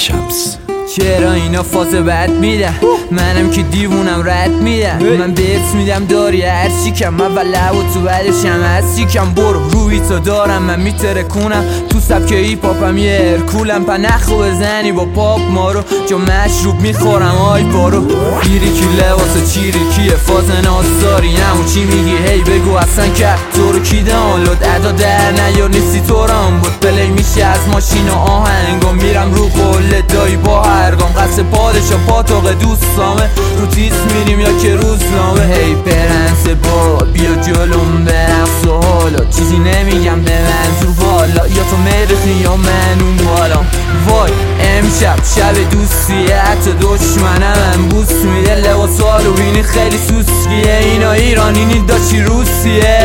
شمس. چرا اینا فاز بد میدن، منم که دیوونم رد میدن. من بهت میدم داری هرچی کم، من و لب و تو بعدشم هستی کم. برو روی تو دارم من میترکونم، تو سبک ایپاپم یه هرکولم. پنخو بزنی با پاپ مارو، جا مشروب میخورم آی بارو. گیری کی لباس چیری کیه، فاز ناستاری همون چی میگی هی بگو اصلا که تو رو کی دانلود ادا در نیار نیستی تو رام بود. پلی میشه از ماشین و آهنگا، میرم رو قله دایی با هرگام. قصد پادشا پاتاق دوستامه، رو تیس میریم یا که روزنامه. هی پرنس با بیا جلوم برقص و حالا چیزی نمیگم به منظور والا، یا تو مرخی یا من اون بالا. وای امشب شب دوستیه، حتی دشمنم بوس میده. لباس هالووینی خیلی سوسکیه، اینا ایرانی نی داشتی روسیه.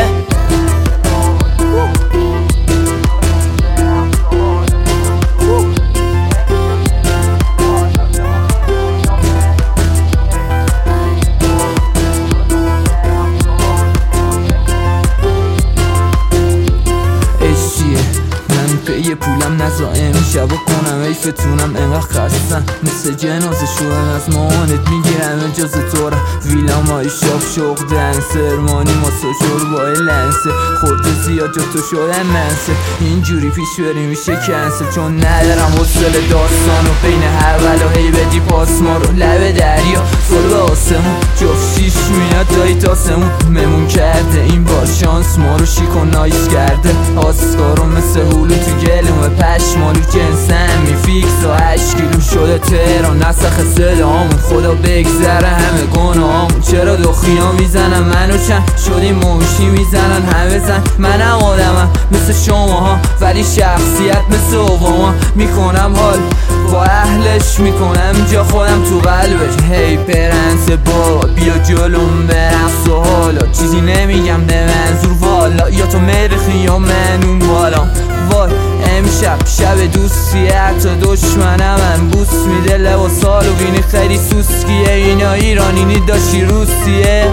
یه پولم نزا امشب کنم ایفتونم انقدر خستم، مثل جنازه شدن از مامانت میگیرم اجازه تو را. ویلام های شاف شوق دنسر مانی ماسا شوربای لنسه، خورده زیاد جا تو شدن منسه. اینجوری پیش بری میشه کنسل، چون ندارم حوصله داستانو بین حول و هی بدی پاس ما رو. لب دریا سال به آسمون، جفت شیش میاد دایی تاسمون. ممون کرده این بار شانس ما رو، شیک و نایس کرده آسکارو مثل هولو تو گلومه. پشمالو جنسم میفیکس و 8 کیلو شده تهران. نسخ صدامون خدا بگذره همه گناهامون. چرا دخیا میزنم منو چند شدیم موشی میزنن همه زن. منم آدمم مثل شماها، ولی شخصیت مثل اوباما. میکنم حال با اهلش، میکنم جا خودم تو قلبش. هی پرنس با بیا جلوم برقص و حالا چیزی نمیگم به منظور والا، یا تو مرخی یا من اون بالا. وای امشب شب دوستیه، حتی دشمنم بوس میده. لباس هالووینی خیلی سوسکیه، اینا ایرانی نی داشتی روسیه.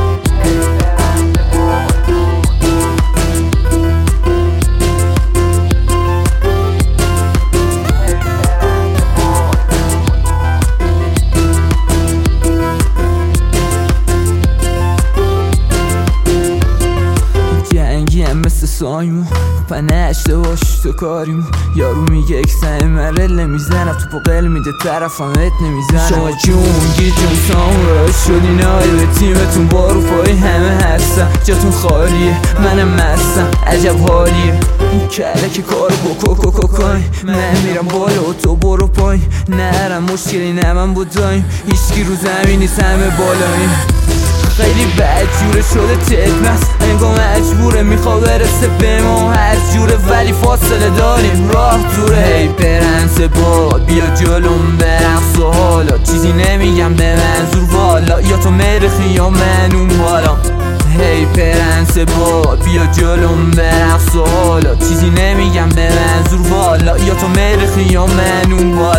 مثل سایمون پنشته باش تو کاریمون. یارو میگه اکسن مرله میزنم، تو پاقل میده طرفم ات نمیزنم. شما جونگی جون سامورا شدین آی به تیمتون، بارو پای همه هستم جاتون خالیه. منم مستم عجب حالیه، این کله که کارو کوکوکوکوکای. من میرم بالا و تو برو پای، نرم مشکلی نه من بودایم. هیچکی رو زمین نیست همه بالاییم. خیلی بد جوره شده تدمست، انگاه مجبوره میخواه برسه به ما هر جوره، ولی فاصله داریم راه دوره. هی پرنس با بیا جلوم برقص و حالا چیزی نمیگم به منظور والا، یا تو مرخی یا من اون بالا. هی پرنس با بیا جلوم برقص و حالا چیزی نمیگم به منظور والا، یا تو مرخی یا من اون بالا.